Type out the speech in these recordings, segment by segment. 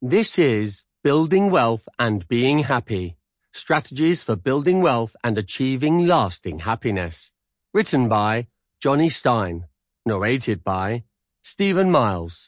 This is Building Wealth and Being Happy, Strategies for Building Wealth and Achieving Lasting Happiness. Written by Johnny Stein. Narrated by Stephen Miles.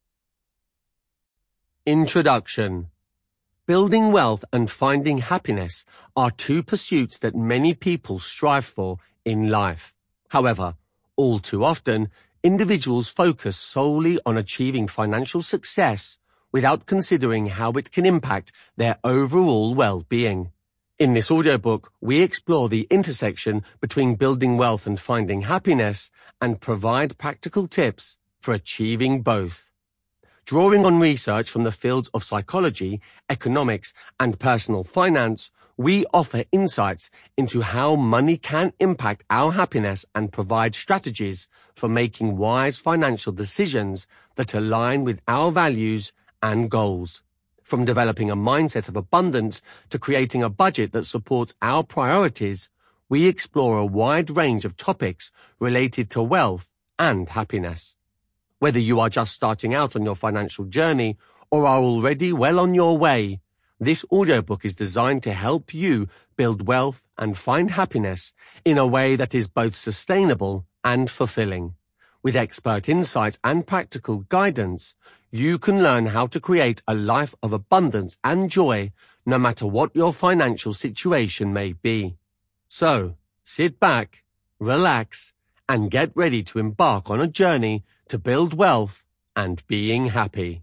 Introduction. Building wealth and finding happiness are two pursuits that many people strive for in life. However, all too often, individuals focus solely on achieving financial success without considering how it can impact their overall well-being. In this audiobook, we explore the intersection between building wealth and finding happiness and provide practical tips for achieving both. Drawing on research from the fields of psychology, economics, and personal finance, we offer insights into how money can impact our happiness and provide strategies for making wise financial decisions that align with our values and goals. From developing a mindset of abundance to creating a budget that supports our priorities, we explore a wide range of topics related to wealth and happiness. Whether you are just starting out on your financial journey or are already well on your way, this audiobook is designed to help you build wealth and find happiness in a way that is both sustainable and fulfilling. With expert insights and practical guidance, you can learn how to create a life of abundance and joy no matter what your financial situation may be. So, sit back, relax, and get ready to embark on a journey to build wealth and being happy.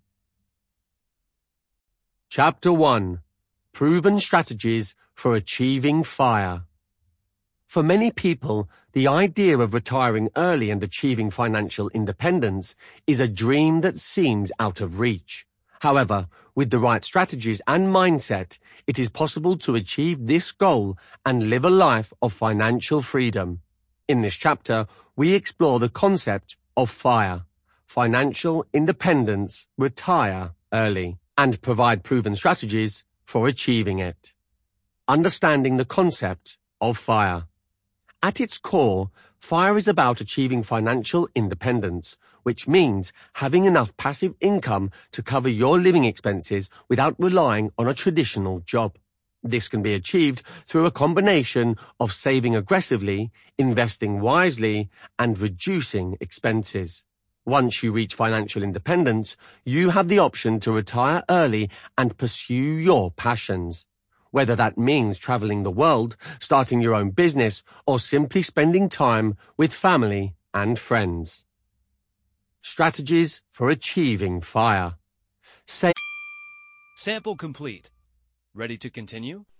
Chapter 1. Proven Strategies for Achieving FIRE. For many people, the idea of retiring early and achieving financial independence is a dream that seems out of reach. However, with the right strategies and mindset, it is possible to achieve this goal and live a life of financial freedom. In this chapter, we explore the concept of FIRE, financial independence, retire early, and provide proven strategies for achieving it. Understanding the concept of FIRE. At its core, FIRE is about achieving financial independence, which means having enough passive income to cover your living expenses without relying on a traditional job. This can be achieved through a combination of saving aggressively, investing wisely, and reducing expenses. Once you reach financial independence, you have the option to retire early and pursue your passions. Whether that means traveling the world, starting your own business, or simply spending time with family and friends. Strategies for achieving FIRE. Sample complete. Ready to continue?